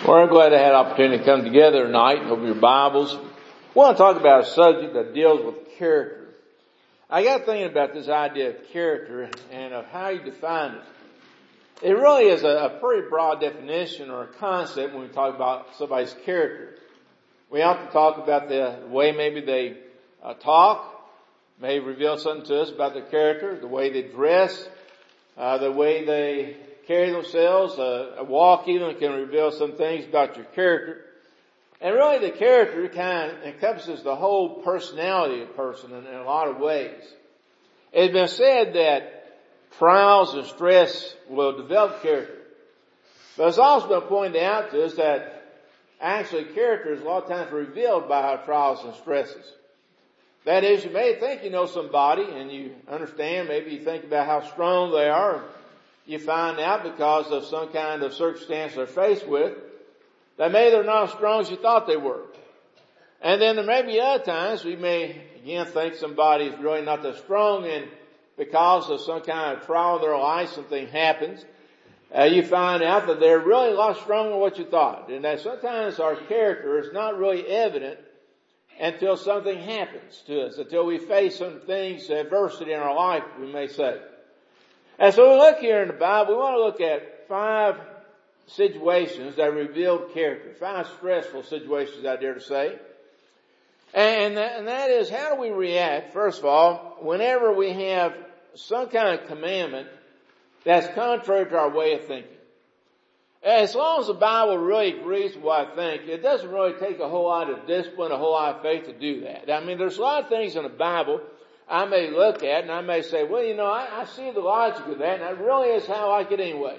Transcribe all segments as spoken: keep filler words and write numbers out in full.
Well, I'm glad I had an opportunity to come together tonight. Open your Bibles. I want to talk about a subject that deals with character. I got thinking about this idea of character and of how you define it. It really is a, a pretty broad definition or a concept when we talk about somebody's character. We often talk about the way maybe they uh, talk, may reveal something to us about their character, the way they dress, uh, the way they carry themselves, uh, a walk even can reveal some things about your character. And really the character kind of encompasses the whole personality of a person in, in a lot of ways. It's been said that trials and stress will develop character. But it's also been pointed out to us that actually character is a lot of times revealed by our trials and stresses. That is, you may think you know somebody and you understand, maybe you think about how strong they are. You find out because of some kind of circumstance they're faced with that maybe they're not as strong as you thought they were. And then there may be other times we may again think somebody is really not that strong, and because of some kind of trial in their life, something happens. Uh, you find out that they're really a lot stronger than what you thought. And that sometimes our character is not really evident until something happens to us, until we face some things, adversity in our life, we may say. And so we look here in the Bible, we want to look at five situations that reveal character, five stressful situations, I dare to say. And that, and that is, how do we react, first of all, whenever we have some kind of commandment that's contrary to our way of thinking? As long as the Bible really agrees with what I think, it doesn't really take a whole lot of discipline, a whole lot of faith to do that. I mean, there's a lot of things in the Bible I may look at and I may say, well, you know, I, I see the logic of that, and that really is how I like it anyway.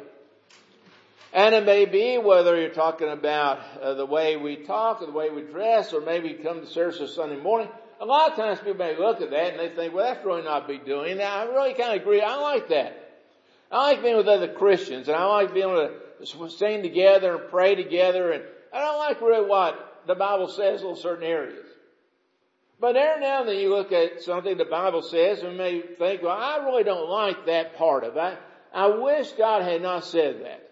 And it may be whether you're talking about uh, the way we talk or the way we dress, or maybe come to service on Sunday morning. A lot of times people may look at that and they think, well, that's really not a big deal. And I really kind of agree. I like that. I like being with other Christians, and I like being able to sing together and pray together. And I don't like really what the Bible says in certain areas. But every now and then you look at something the Bible says and you may think, well, I really don't like that part of it. I wish God had not said that.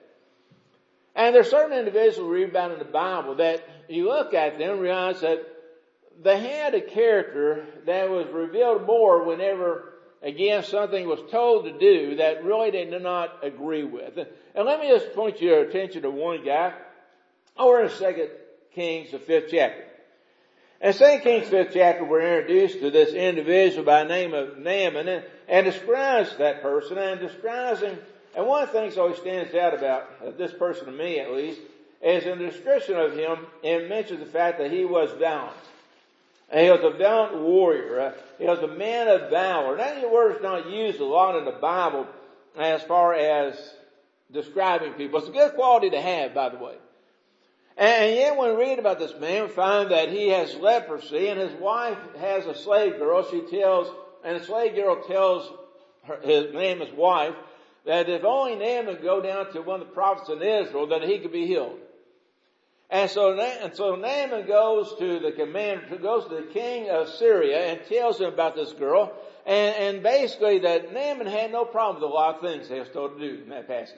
And there's certain individuals we read about in the Bible that you look at them and realize that they had a character that was revealed more whenever, again, something was told to do that really they did not agree with. And let me just point your attention to one guy over in Second Kings, the fifth chapter. In Second Kings fifth chapter, we're introduced to this individual by the name of Naaman, and, and describes that person and describes him. And one of the things that always stands out about uh, this person, to me at least, is in the description of him, it mentions the fact that he was valiant. And he was a valiant warrior. Uh, he was a man of valor. That word is not used a lot in the Bible as far as describing people. It's a good quality to have, by the way. And yet when we read about this man, we find that he has leprosy, and his wife has a slave girl. She tells, and the slave girl tells her, his Naaman's wife, that if only Naaman would go down to one of the prophets in Israel, then he could be healed. And so, and so Naaman goes to the commander, goes to the king of Syria and tells him about this girl. And, and basically that Naaman had no problem with a lot of things he was told to do in that passage.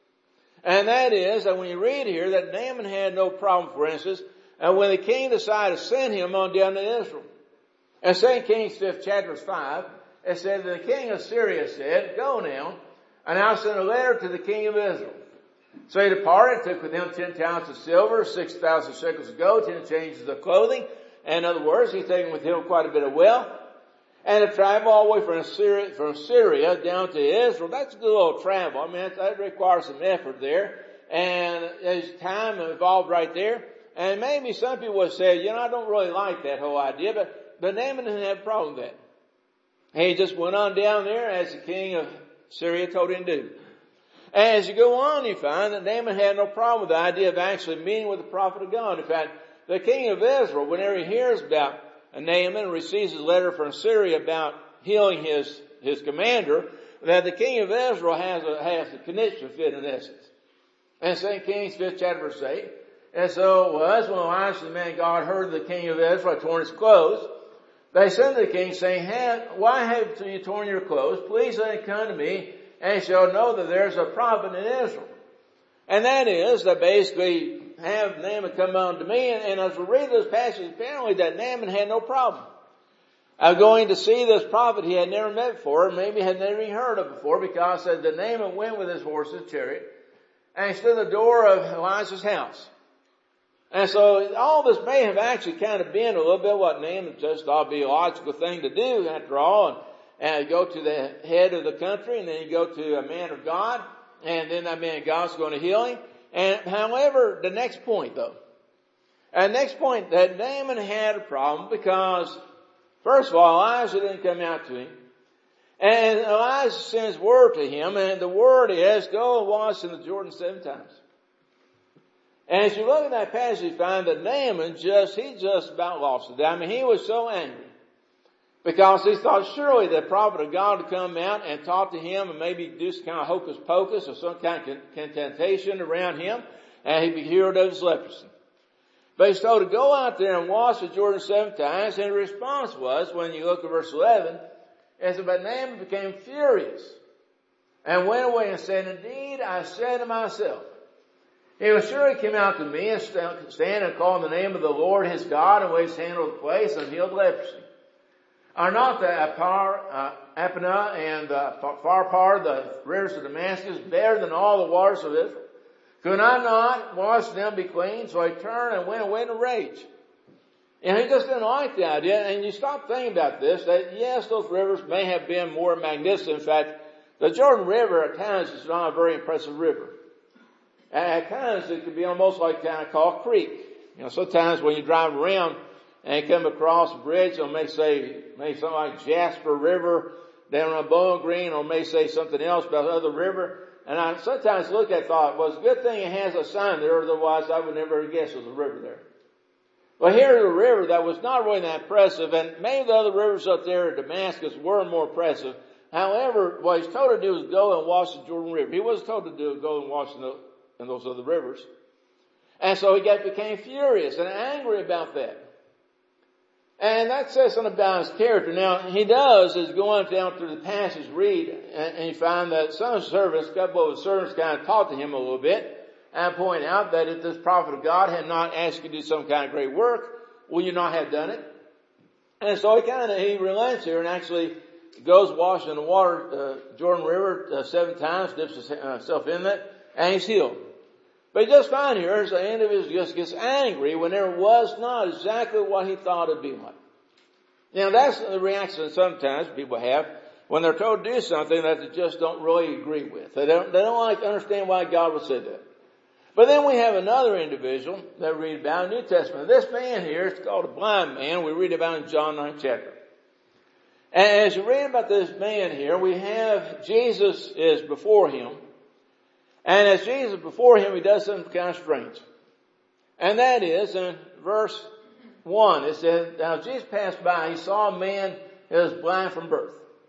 And that is that when you read here that Naaman had no problem, for instance, and when the king decided to send him on down to Israel. And Second Kings fifth chapter five, it said that the king of Syria said, go now, and I'll send a letter to the king of Israel. So he departed, took with him ten talents of silver, six thousand shekels of gold, ten changes of clothing. And in other words, he's taken with him quite a bit of wealth. And to travel all the way from Syria, from Syria down to Israel, that's a good little travel. I mean, that, that requires some effort there. And there's time involved right there. And maybe some people would say, you know, I don't really like that whole idea, but, but Naaman didn't have a problem with that. He just went on down there as the king of Syria told him to do. And as you go on, you find that Naaman had no problem with the idea of actually meeting with the prophet of God. In fact, the king of Israel, whenever he hears about Naaman, receives a letter from Syria about healing his, his commander, that the king of Israel has a, has a connection fit in essence. And Second Kings fifth chapter verse eight. And so it was when Elisha the man of God heard the king of Israel had torn his clothes. They sent to the king saying, why have you torn your clothes? Please let him come to me, and he shall know that there's a prophet in Israel. And that is that basically have Naaman come unto me. And, and as we read this passage, apparently that Naaman had no problem of going to see this prophet he had never met before, maybe had never even heard of before, because it said that Naaman went with his horses, chariot, and he stood at the door of Elijah's house. And so all this may have actually kind of been a little bit what Naaman just thought would be a logical thing to do after all. And, and go to the head of the country, and then you go to a man of God, and then that man of God's going to heal him. And however, the next point though, and next point that Naaman had a problem because first of all, Elijah didn't come out to him. And Elijah sends word to him, and the word is, go and wash in the Jordan seven times. And as you look at that passage, you find that Naaman just, he just about lost it. I mean, he was so angry. Because he thought surely the prophet of God would come out and talk to him and maybe do some kind of hocus pocus or some kind of contentation around him, and he'd be cured of his leprosy. But he's told to go out there and wash the Jordan seven times, and the response was, when you look at verse eleven, is that Naaman became furious and went away and said, indeed, I said to myself, he will surely come out to me and stand and call on the name of the Lord his God and lay his hand on the place and heal the leprosy. Are not the Apar, uh, Apana and the Pharpar, the rivers of Damascus, better than all the waters of Israel? Could I not wash them, be clean? So he turned and went away in a rage. And he just didn't like the idea. And you stop thinking about this, that yes, those rivers may have been more magnificent. In fact, the Jordan River at times is not a very impressive river. At times it could be almost like kind of called a creek. You know, sometimes when you drive around and you come across a bridge, or may say, maybe something like Jasper River down on Bowling Green, or may say something else about another river. And I sometimes look at it and thought, well, it's a good thing it has a sign there, otherwise I would never have guessed there was a river there. Well, here's a river that was not really that impressive, and maybe the other rivers up there at Damascus were more impressive. However, what he's told to do is go and wash the Jordan River. He wasn't told to do go and wash in, the, in those other rivers. And so he got, became furious and angry about that. And that says something about his character. Now, he does is go on down through the passage, read, and, and you find that some servants, a couple of servants kind of talk to him a little bit and point out that if this prophet of God had not asked you to do some kind of great work, will you not have done it? And so he kind of, he relents here and actually goes washing in the water, uh, Jordan River uh, seven times, dips himself in it, and he's healed. But you just find here, as the individual just gets angry when there was not exactly what he thought it'd be like. Now that's the reaction sometimes people have when they're told to do something that they just don't really agree with. They don't, they don't like to understand why God would say that. But then we have another individual that we read about in the New Testament. This man here is called a blind man. We read about in John ninth chapter. And as you read about this man here, we have Jesus is before him. And as Jesus before him, he does something kind of strange. And that is in verse one, it says, now Jesus passed by, he saw a man who was blind from birth.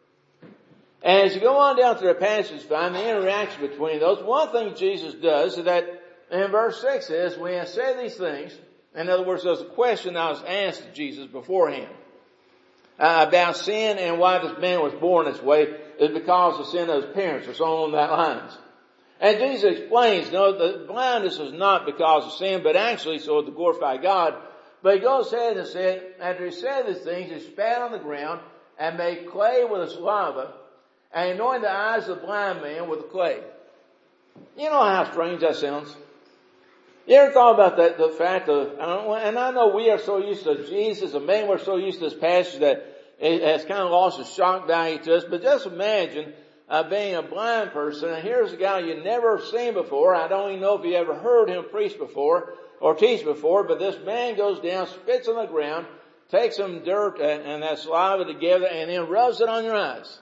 And as you go on down through the passage, find the interaction between those. One thing Jesus does is that in verse six is, when he said these things, in other words, there's a question that was asked to Jesus beforehand uh, about sin and why this man was born this way is because of sin of his parents or something along that lines. And Jesus explains, no, the blindness is not because of sin, but actually so to glorify God. But he goes ahead and said, after he said these things, he spat on the ground and made clay with his saliva and anointed the eyes of the blind man with the clay. You know how strange that sounds? You ever thought about that, the fact of, and I know we are so used to Jesus, and maybe we're so used to this passage that it has kind of lost its shock value to us, but just imagine uh, being a blind person, and here's a guy you never seen before. I don't even know if you ever heard him preach before or teach before, but this man goes down, spits on the ground, takes some dirt and, and that saliva together, and then rubs it on your eyes.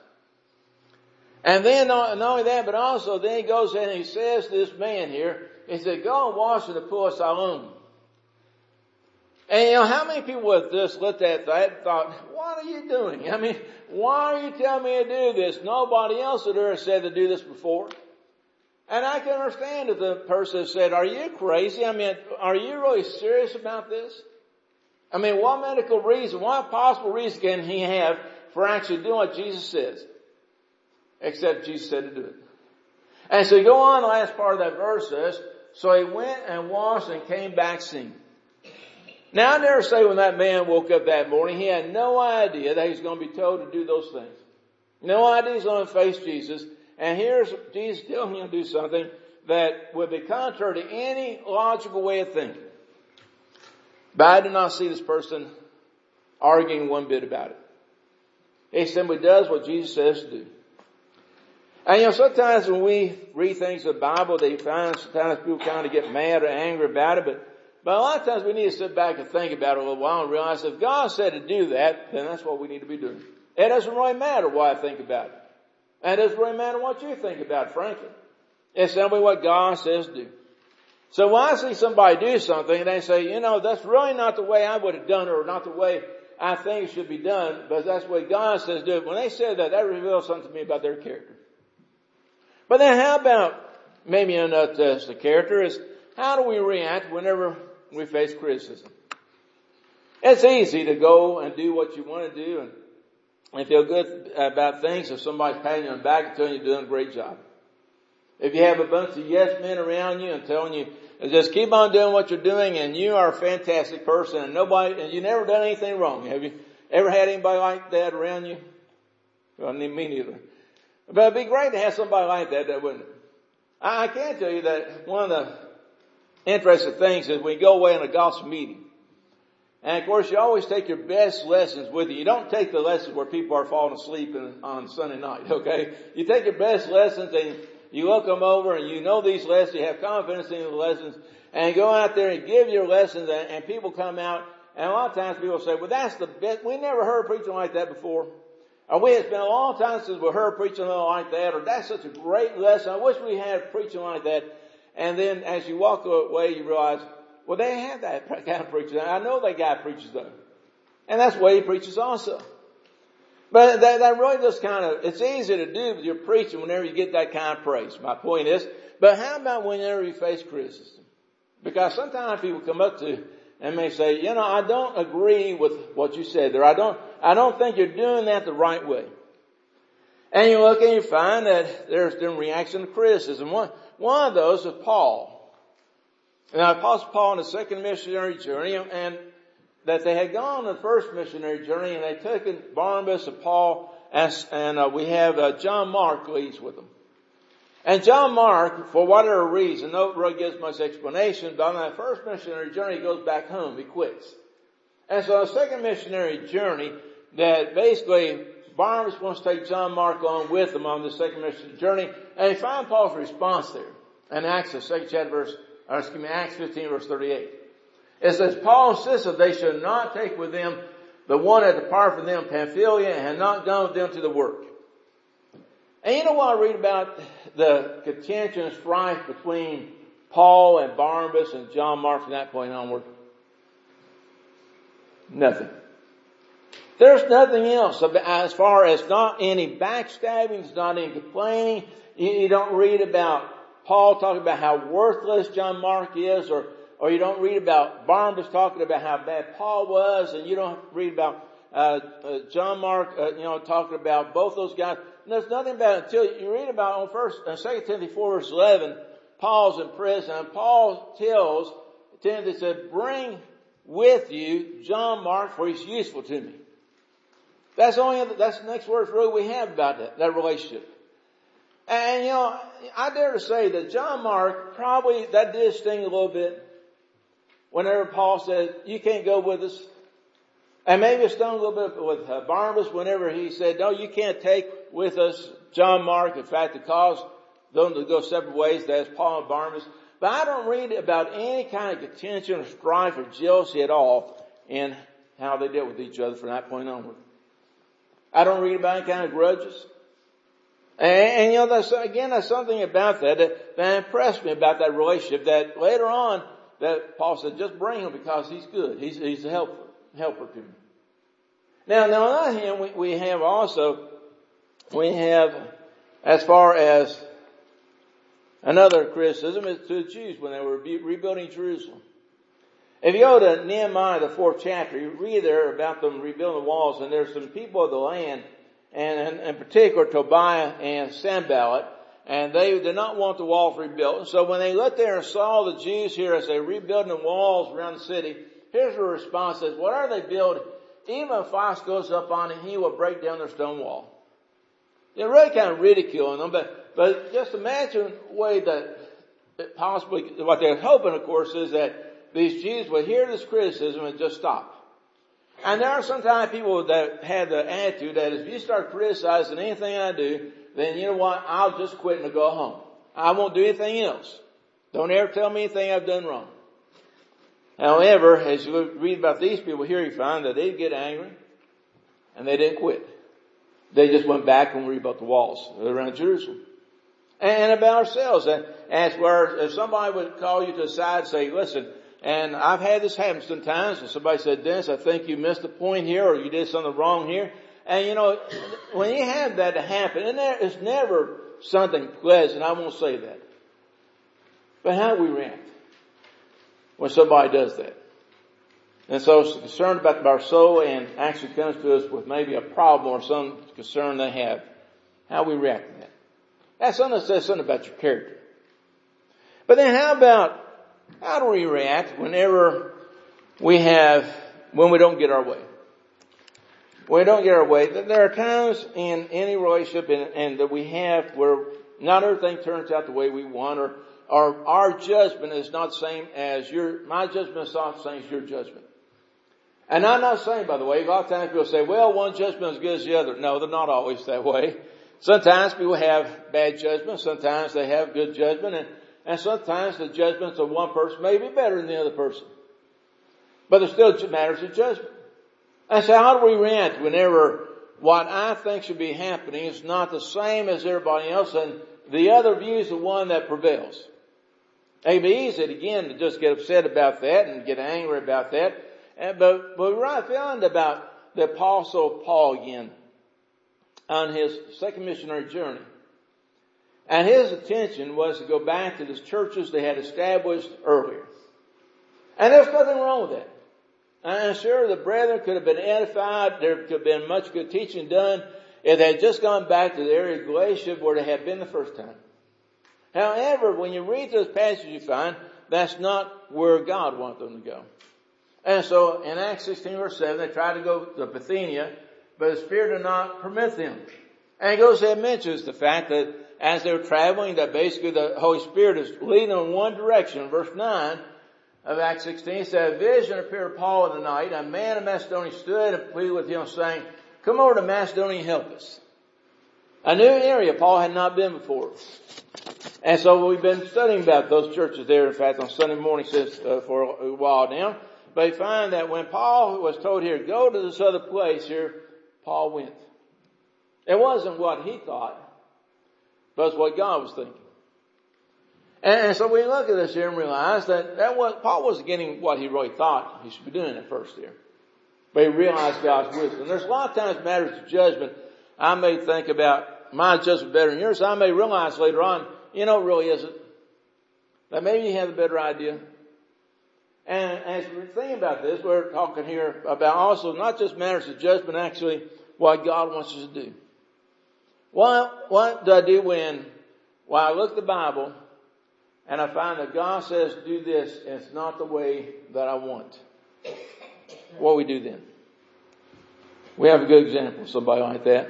And then not, not only that, but also then he goes in and he says to this man here, he said, go and wash in the pool of Siloam. And you know, how many people with this looked at that and thought, what are you doing? I mean, why are you telling me to do this? Nobody else had ever said to do this before. And I can understand if the person said, are you crazy? I mean, are you really serious about this? I mean, what medical reason, what possible reason can he have for actually doing what Jesus says? Except Jesus said to do it. And so you go on, the last part of that verse says, So he went and washed and came back singing. Now I dare say when that man woke up that morning, he had no idea that he was going to be told to do those things. No idea he's going to face Jesus. And here's Jesus telling him to do something that would be contrary to any logical way of thinking. But I do not see this person arguing one bit about it. He simply does what Jesus says to do. And you know, sometimes when we read things in the Bible, they find sometimes people kind of get mad or angry about it, but, but a lot of times we need to sit back and think about it a little while and realize if God said to do that, then that's what we need to be doing. It doesn't really matter what I think about it. And it doesn't really matter what you think about it, frankly. It's simply what God says to do. So when I see somebody do something and they say, you know, that's really not the way I would have done it or not the way I think it should be done, but that's the way God says to do it. When they say that, that reveals something to me about their character. But then how about, maybe not just the character, is how do we react whenever we face criticism? It's easy to go and do what you want to do and, and feel good about things if somebody's patting you on the back and telling you you're doing a great job. If you have a bunch of yes men around you and telling you, just keep on doing what you're doing and you are a fantastic person and nobody, and you've never done anything wrong. Have you ever had anybody like that around you? Well, me neither. But it'd be great to have somebody like that, wouldn't it? I can tell you that one of the interesting things is when you go away on a gospel meeting, and of course you always take your best lessons with you. You don't take the lessons where people are falling asleep on Sunday night, okay? You take your best lessons and you look them over and you know these lessons, you have confidence in the lessons, and you go out there and give your lessons and, and people come out, and a lot of times people say, well, that's the best, we never heard preaching like that before. Or we, it's been a long time since we heard preaching like that, or that's such a great lesson. I wish we had preaching like that. And then as you walk away, you realize, well, they have that kind of preaching. I know that guy preaches though. And that's the way he preaches also. But that, that really just kind of, it's easy to do with your preaching whenever you get that kind of praise. My point is, but how about whenever you face criticism? Because sometimes people come up to you and may say, you know, I don't agree with what you said there. I don't, I don't think you're doing that the right way. And you look and you find that there's different reaction to criticism. One, one of those is Paul. Now, Apostle Paul on the second missionary journey, and that they had gone on the first missionary journey, and they taken Barnabas and Paul, and, and uh, we have uh, John Mark leads with them. And John Mark, for whatever reason, no really gives much explanation, but on that first missionary journey, he goes back home. He quits. And so on the second missionary journey, that basically Barnabas wants to take John Mark on with him on the second missionary journey, and he finds Paul's response there. In Acts, the second chapter, verse, or excuse me, Acts fifteen, verse thirty-eight. It says, Paul insisted they should not take with them the one that departed from them, Pamphylia, and had not gone with them to the work. And you know what I read about the contention and strife between Paul and Barnabas and John Mark from that point onward? Nothing. There's nothing else as far as not any backstabbing, not any complaining. You, you don't read about Paul talking about how worthless John Mark is, or, or you don't read about Barnabas talking about how bad Paul was, and you don't read about uh, uh John Mark, uh, you know, talking about both those guys. There's nothing about it until you read about on first, uh, Second Timothy four verse eleven, Paul's in prison, and Paul tells Timothy, said, bring with you John Mark, for he's useful to me. That's the only other, that's the next words really we have about that, that relationship. And you know, I dare to say that John Mark probably, that did sting a little bit whenever Paul said, you can't go with us. And maybe it stung a little bit with uh, Barnabas whenever he said, no, you can't take with us John Mark. In fact, it caused them to go separate ways. That's Paul and Barnabas. But I don't read about any kind of contention or strife or jealousy at all in how they dealt with each other from that point onward. I don't read about any kind of grudges. And, and you know, that's, again, that's something about that, that that impressed me about that relationship, that later on, that Paul said, just bring him because he's good. He's, he's a helper. helper to me. Now, now on the other hand, we, we have also, we have, as far as another criticism, is to the Jews when they were rebuilding Jerusalem. If you go to Nehemiah, the fourth chapter, you read there about them rebuilding the walls, and there's some people of the land, and in particular Tobiah and Sanballat, and they did not want the walls rebuilt. And so when they looked there and saw the Jews here as they were rebuilding the walls around the city, here's their response: says, whatever they build, even if fire goes up on it, he will break down their stone wall. They're really kind of ridiculing them, but, but just imagine the way that it possibly, what they're hoping, of course, is that these Jews would hear this criticism and just stop. And there are sometimes people that have the attitude that if you start criticizing anything I do, then you know what, I'll just quit and go home. I won't do anything else. Don't ever tell me anything I've done wrong. However, as you read about these people here, you find that they didn't get angry and they didn't quit. They just went back and rebuilt the walls around Jerusalem. And about ourselves, and as where if somebody would call you to the side and say, listen, and I've had this happen sometimes, and somebody said, Dennis, I think you missed a point here, or you did something wrong here. And you know, when you have that to happen, and there is never something pleasant, I won't say that. But how do we react when somebody does that? And so it's concerned about our soul and actually comes to us with maybe a problem or some concern they have. How we react to that. That's something that says something about your character. But then how about, how do we react whenever we have, when we don't get our way? When we don't get our way, there are times in any relationship and, and that we have where not everything turns out the way we want, or, or our judgment is not the same as your, my judgment is not the same as your judgment. And I'm not saying, by the way, a lot of times people say, well, one judgment is as good as the other. No, they're not always that way. Sometimes people have bad judgment. Sometimes they have good judgment. And, and sometimes the judgments of one person may be better than the other person. But there still matters of judgment. And so how do we react whenever what I think should be happening is not the same as everybody else, and the other view is the one that prevails? It would be easy, again, to just get upset about that and get angry about that. And, but, but we're right feeling about the Apostle Paul again on his second missionary journey. And his attention was to go back to the churches they had established earlier. And there's nothing wrong with that. I'm sure the brethren could have been edified. There could have been much good teaching done if they had just gone back to the area of Galatia where they had been the first time. However, when you read this passage, you find that's not where God wanted them to go. And so in Acts sixteen verse seven, they tried to go to Bithynia, but the Spirit did not permit them. And it goes ahead and mentions the fact that as they were traveling, that basically the Holy Spirit is leading them in one direction. Verse nine of Acts sixteen said, a vision appeared to Paul in the night. A man of Macedonia stood and pleaded with him, saying, come over to Macedonia and help us. A new area Paul had not been before. And so we've been studying about those churches there, in fact, on Sunday morning since, uh, for a while now. But you find that when Paul was told here, go to this other place here, Paul went. It wasn't what he thought, but it's what God was thinking. And, and so we look at this here and realize that, that was, Paul wasn't getting what he really thought he should be doing at first here. But he realized God's wisdom. There's a lot of times matters of judgment. I may think about my judgment better than yours. I may realize later on, you know, it really isn't. That maybe you have a better idea. And as we're thinking about this, we're talking here about also not just matters of judgment, actually what God wants us to do. What, what do I do when, when I look at the Bible and I find that God says do this and it's not the way that I want? What do we do then? We have a good example of somebody like that.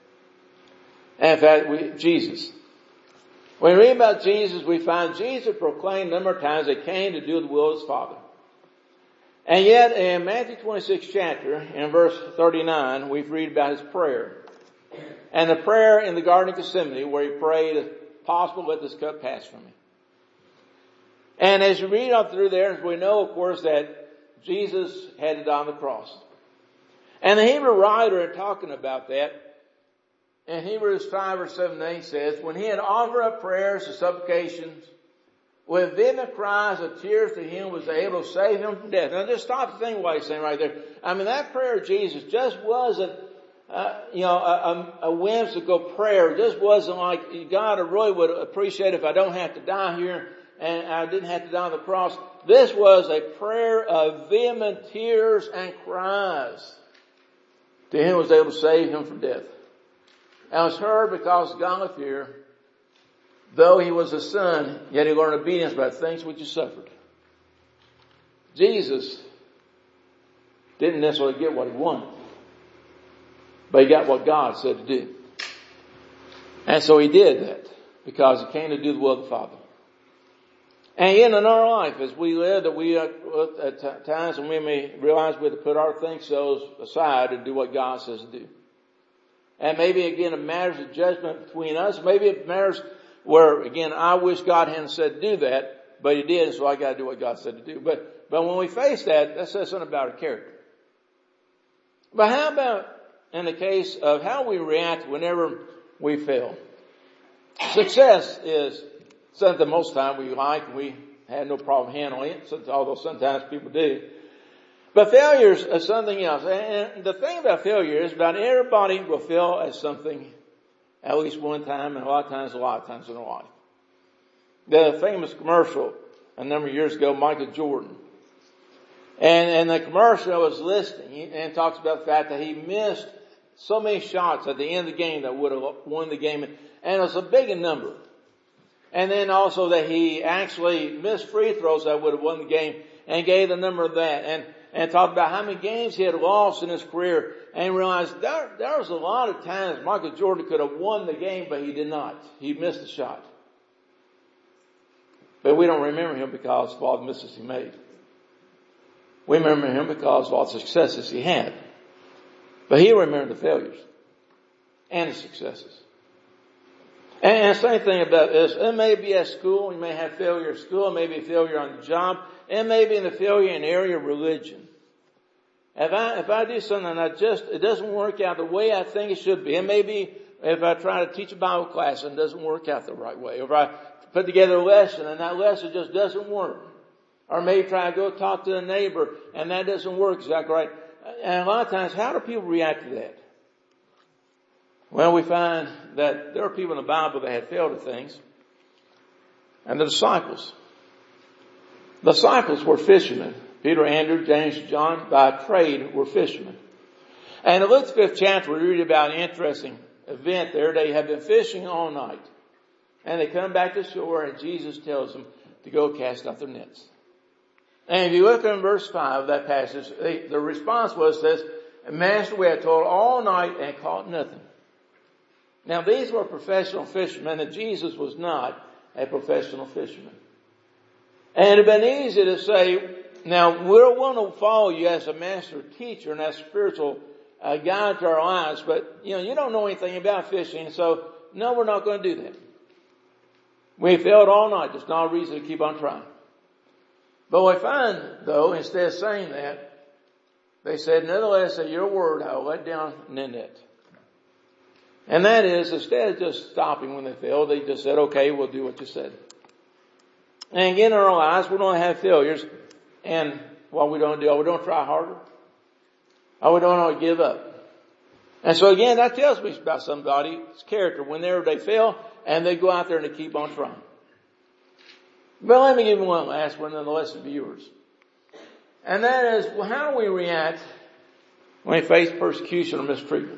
And in fact, we, Jesus. When we read about Jesus, we find Jesus proclaimed a number of times that he came to do the will of his Father. And yet in Matthew twenty-sixth chapter, in verse thirty-nine, we read about his prayer. And the prayer in the Garden of Gethsemane where he prayed, if possible, let this cup pass from me. And as you read up through there, we know, of course, that Jesus had to die on the cross. And the Hebrew writer in talking about that, in Hebrews five verse seven and eight says, when he had offered up prayers and supplications, with vehement cries of tears to him, was able to save him from death. Now just stop to think what he's saying right there. I mean, that prayer of Jesus just wasn't, uh, you know, a, a, a whimsical prayer. It just wasn't like, God, I really would appreciate if I don't have to die here and I didn't have to die on the cross. This was a prayer of vehement tears and cries to him, was able to save him from death. And it was heard because of godly fear, though he was a son, yet he learned obedience by things which he suffered. Jesus didn't necessarily get what he wanted, but he got what God said to do. And so he did that because he came to do the will of the Father. And yet in our life, as we live, that we uh, at times when we may realize we have to put our think so's aside and do what God says to do. And maybe again it matters of judgment between us. Maybe it matters where again I wish God hadn't said to do that, but he did, so I got to do what God said to do. But but when we face that, that says something about our character. But how about in the case of how we react whenever we fail? Success is something most of the time we like, and we have no problem handling it, although sometimes people do. But failure is something else. And the thing about failure is about everybody will fail at something at least one time, and a lot of times, a lot of times in their life. The famous commercial a number of years ago, Michael Jordan. And, and the commercial was listing and talks about the fact that he missed so many shots at the end of the game that would have won the game. And it was a big number. And then also that he actually missed free throws that would have won the game and gave the number of that. And, and talked about how many games he had lost in his career and realized there, there was a lot of times Michael Jordan could have won the game, but he did not. He missed the shot. But we don't remember him because of all the misses he made. We remember him because of all the successes he had. But he remembered the failures and the successes. And the same thing about this, it may be at school, you may have failure at school, it may be failure on the job, it may be in the failure in the area of religion. If I, if I do something and I just, it doesn't work out the way I think it should be, it may be if I try to teach a Bible class and it doesn't work out the right way, or if I put together a lesson and that lesson just doesn't work. Or maybe try to go talk to a neighbor and that doesn't work exactly right. And a lot of times, how do people react to that? Well, we find that there are people in the Bible that had failed at things. And the disciples. The disciples were fishermen. Peter, Andrew, James, John, by trade, were fishermen. And in Luke's fifth chapter, we read about an interesting event there. They have been fishing all night. And they come back to shore and Jesus tells them to go cast out their nets. And if you look in verse five of that passage, they, the response was this, Master, we had toiled all night and caught nothing. Now these were professional fishermen and Jesus was not a professional fisherman. And it would have been easy to say, now we're willing to follow you as a master teacher and as spiritual uh, guide to our lives, but you know, you don't know anything about fishing, so no, we're not going to do that. We failed all night. There's no reason to keep on trying. But we find, though, instead of saying that, they said, nevertheless, at your word, I will let down the net. And that is, instead of just stopping when they failed, they just said, okay, we'll do what you said. And again, in our lives, we're going to have failures. And what we don't do, we don't try harder. Or we don't give up. And so again, that tells me about somebody's character. Whenever they fail, and they go out there and they keep on trying. But let me give you one last one, nonetheless, of yours. And that is, well, how do we react when we face persecution or mistreatment?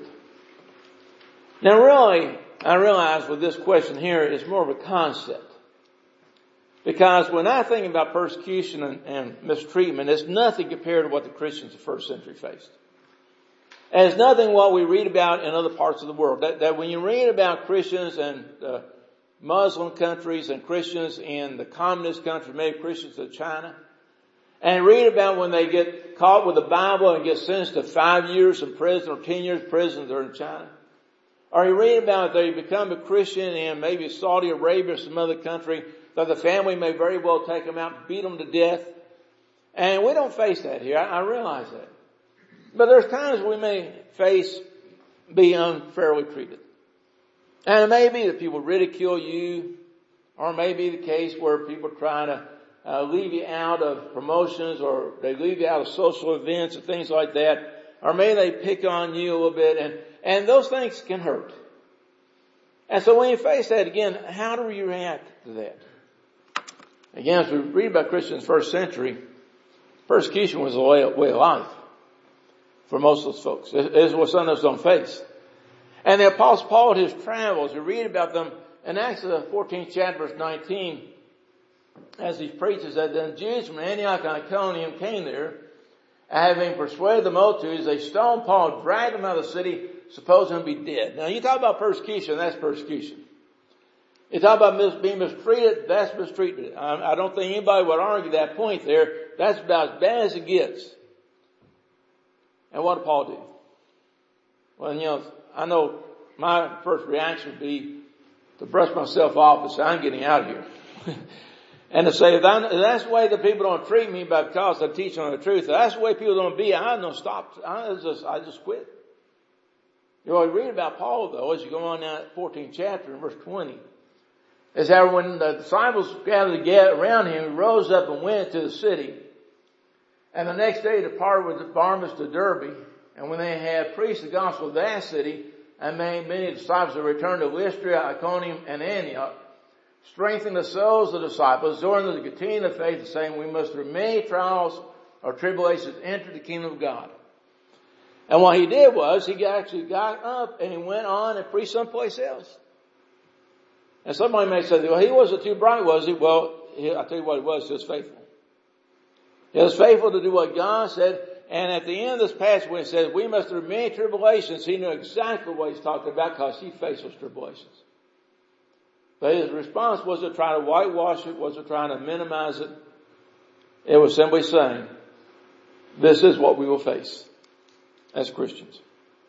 Now really, I realize with this question here, it's more of a concept. Because when I think about persecution and, and mistreatment, it's nothing compared to what the Christians of the first century faced. And it's nothing what we read about in other parts of the world. That, that when you read about Christians and uh, Muslim countries and Christians in the communist countries, maybe Christians in China, and read about when they get caught with the Bible and get sentenced to five years in prison or ten years in prison, they're in China. Or you read about they become a Christian in maybe Saudi Arabia or some other country, that the family may very well take them out and beat them to death. And we don't face that here. I, I realize that. But there's times we may face be unfairly treated. And it may be that people ridicule you, or it may be the case where people try to uh, leave you out of promotions, or they leave you out of social events and things like that. Or maybe they pick on you a little bit, and, and those things can hurt. And so when you face that again, how do you react to that? Again, as we read about Christians first century, persecution was a way, way of life for most of those folks. It, it was something that was on face. And the Apostle Paul, in his travels, you read about them in Acts the fourteenth chapter, verse nineteen, as he preaches that then Jews from Antioch and Iconium came there, having persuaded the multitudes, they stoned Paul, dragged him out of the city, supposing him to be dead. Now you talk about persecution, that's persecution. You talk about mis- being mistreated, that's mistreatment. I, I don't think anybody would argue that point there. That's about as bad as it gets. And what did Paul do? Well, you know, I know my first reaction would be to brush myself off and say, I'm getting out of here. And to say, if, I, if that's the way that people don't treat me because I'm teaching on the truth, if that's the way people don't be, I don't stop. I just, I just quit. You know, we read about Paul though, as you go on now, fourteenth chapter in verse twenty. Is that when the disciples gathered together around him, he rose up and went to the city. And the next day departed with Barnabas to Derbe. And when they had preached the gospel of that city, and made many disciples that returned to Lystra, Iconium, and Antioch, strengthening the souls of the disciples, exhorting them to continue in the faith, saying, we must through many trials or tribulations enter the kingdom of God. And what he did was, he actually got up and he went on and preached someplace else. And somebody may say, well, he wasn't too bright, was he? Well, he, I'll tell you what he was, he was faithful. He was faithful to do what God said. And at the end of this passage, when it says, we must through many tribulations, he knew exactly what he's talking about because he faced those tribulations. But his response wasn't trying to whitewash it, wasn't trying to minimize it. It was simply saying, this is what we will face as Christians.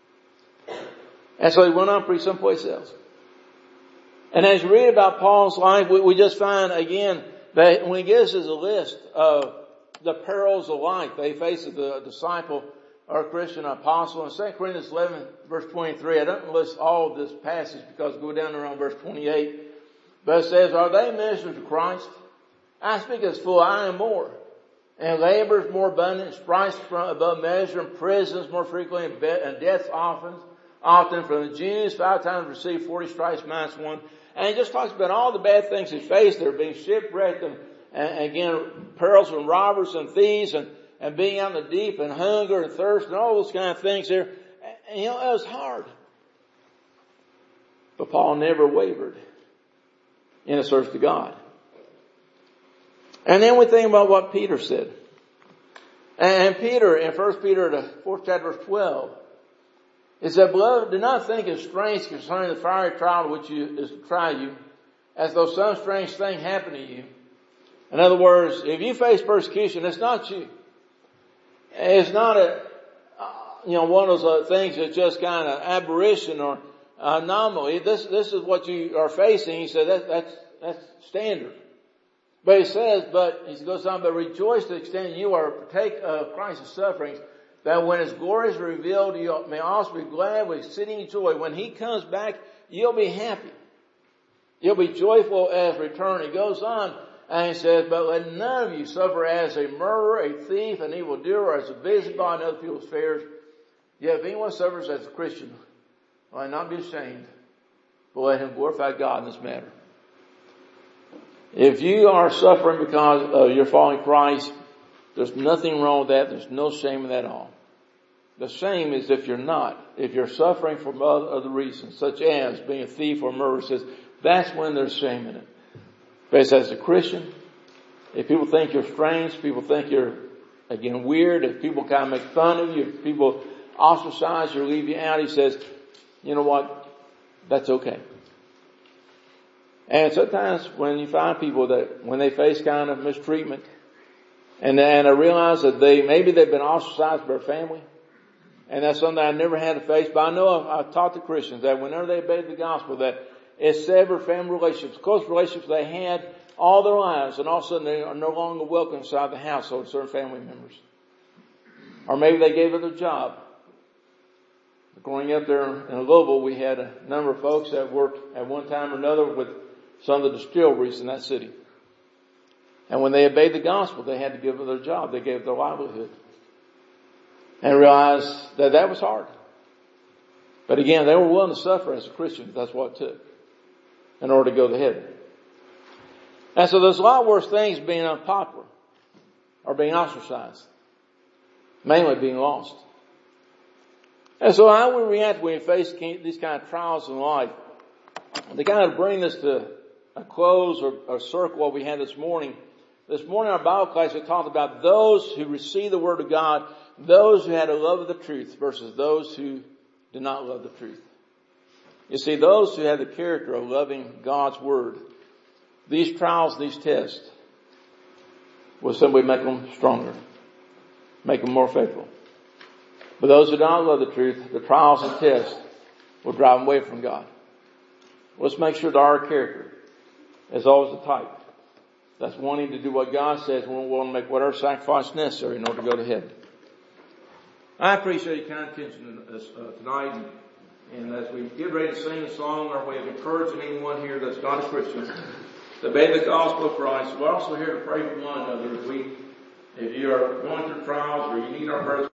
And so he went on to preach someplace else. And as you read about Paul's life, we, we just find again that when he gives us a list of the perils of life they face as a disciple or a Christian apostle. In Second Corinthians eleven verse twenty-three, I don't list all of this passage because go down around verse twenty-eight. But it says, are they ministers of Christ? I speak as full, I am more. And labors more abundant, stripes above measure, and prisons more frequently, and deaths often, often from the Jews, five times received forty stripes minus one. And he just talks about all the bad things he faced there, being shipwrecked and, and again, perils from robbers and thieves and, and being out in the deep and hunger and thirst and all those kind of things there. And, you know, it was hard. But Paul never wavered in a search to God. And then we think about what Peter said. And Peter, in First Peter, the fourth chapter, verse twelve, it said, beloved, do not think it strange concerning the fiery trial which you, is to try you, as though some strange thing happened to you. In other words, if you face persecution, it's not you. It's not a, you know, one of those things that's just kind of aberration or anomaly. This, this is what you are facing. He said that, that's, that's standard. But he says, but he goes on, but rejoice to the extent you are partake of Christ's sufferings, that when his glory is revealed, you may also be glad with exceeding joy. When he comes back, you'll be happy. You'll be joyful as return. He goes on and he says, but let none of you suffer as a murderer, a thief, an evildoer, or as a busybody in other people's affairs. Yet if anyone suffers as a Christian, let not be ashamed, but let him glorify God in this matter. If you are suffering because uh, you're following Christ, there's nothing wrong with that. There's no shame in that at all. The shame is if you're not. If you're suffering for other reasons, such as being a thief or a murderer, says that's when there's shame in it. But it says, as a Christian, if people think you're strange, people think you're, again, weird, if people kind of make fun of you, if people ostracize you or leave you out, he says, you know what? That's okay. And sometimes when you find people that when they face kind of mistreatment, and and I realize that they maybe they've been ostracized by their family, and that's something I never had to face. But I know I've, I've taught the Christians that whenever they obeyed the gospel, that it severed family relationships, close relationships they had all their lives, and all of a sudden they are no longer welcome inside the household of certain family members, or maybe they gave up their job. Growing up there in Louisville, we had a number of folks that worked at one time or another with some of the distilleries in that city. And when they obeyed the gospel, they had to give up their job. They gave up their livelihood. And realized that that was hard. But again, they were willing to suffer as a Christian. That's what it took in order to go to heaven. And so there's a lot worse things being unpopular or being ostracized. Mainly being lost. And so how we react when we face these kind of trials in life? To kind of bring this to a close or, or circle what we had this morning, this morning in our Bible class we talked about those who received the Word of God, those who had a love of the truth versus those who did not love the truth. You see, those who had the character of loving God's Word, these trials, these tests, will simply make them stronger, make them more faithful. But those who do not love the truth, the trials and tests will drive them away from God. Let's make sure that our character is always the type that's wanting to do what God says and we're willing to make whatever sacrifice necessary in order to go to heaven. I appreciate your kind attention to this, uh, tonight. And, and as we get ready to sing a song, our way of encouraging anyone here that's not a Christian to obey the gospel of Christ, we're also here to pray for one another. If we, if you are going through trials or you need our prayers,